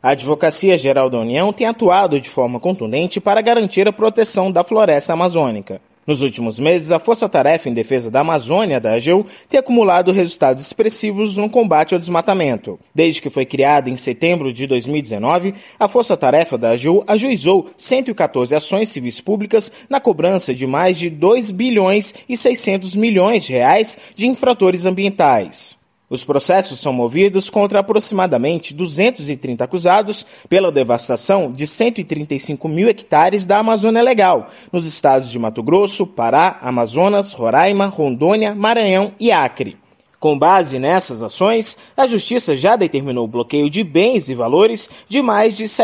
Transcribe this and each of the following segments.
A Advocacia Geral da União tem atuado de forma contundente para garantir a proteção da floresta amazônica. Nos últimos meses, a Força Tarefa em Defesa da Amazônia, da AGU, tem acumulado resultados expressivos no combate ao desmatamento. Desde que foi criada em setembro de 2019, a Força Tarefa da AGU ajuizou 114 ações civis públicas na cobrança de mais de 2 bilhões e 600 milhões de reais de infratores ambientais. Os processos são movidos contra aproximadamente 230 acusados pela devastação de 135 mil hectares da Amazônia Legal, nos estados de Mato Grosso, Pará, Amazonas, Roraima, Rondônia, Maranhão e Acre. Com base nessas ações, a Justiça já determinou o bloqueio de bens e valores de mais de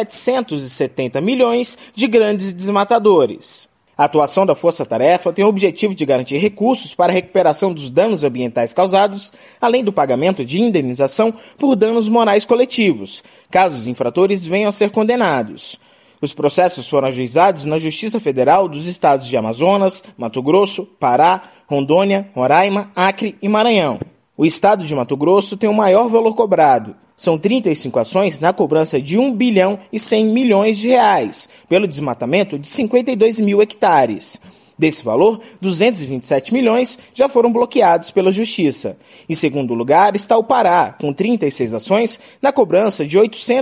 770 milhões de grandes desmatadores. A atuação da Força Tarefa tem o objetivo de garantir recursos para a recuperação dos danos ambientais causados, além do pagamento de indenização por danos morais coletivos, caso os infratores venham a ser condenados. Os processos foram ajuizados na Justiça Federal dos estados de Amazonas, Mato Grosso, Pará, Rondônia, Roraima, Acre e Maranhão. O estado de Mato Grosso tem o maior valor cobrado. São 35 ações na cobrança de 1 bilhão e 100 milhões de reais, pelo desmatamento de 52 mil hectares. Desse valor, 227 milhões já foram bloqueados pela Justiça. Em segundo lugar está o Pará, com 36 ações na cobrança de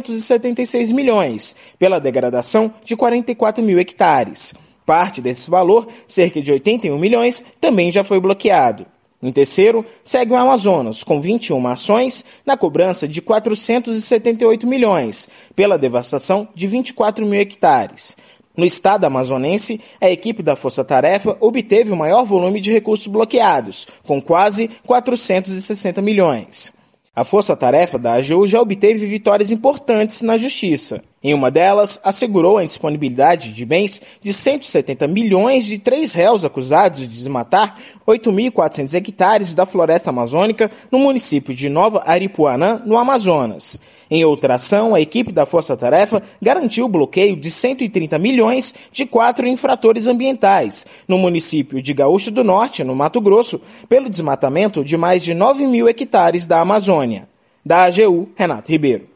876 milhões, pela degradação de 44 mil hectares. Parte desse valor, cerca de 81 milhões, também já foi bloqueado. Em terceiro, segue o Amazonas, com 21 ações na cobrança de 478 milhões, pela devastação de 24 mil hectares. No estado amazonense, a equipe da Força Tarefa obteve o maior volume de recursos bloqueados, com quase 460 milhões. A Força Tarefa da AGU já obteve vitórias importantes na Justiça. Em uma delas, assegurou a indisponibilidade de bens de 170 milhões de 3 réus acusados de desmatar 8.400 hectares da floresta amazônica no município de Nova Aripuanã, no Amazonas. Em outra ação, a equipe da Força Tarefa garantiu o bloqueio de 130 milhões de 4 infratores ambientais no município de Gaúcho do Norte, no Mato Grosso, pelo desmatamento de mais de 9 mil hectares da Amazônia. Da AGU, Renato Ribeiro.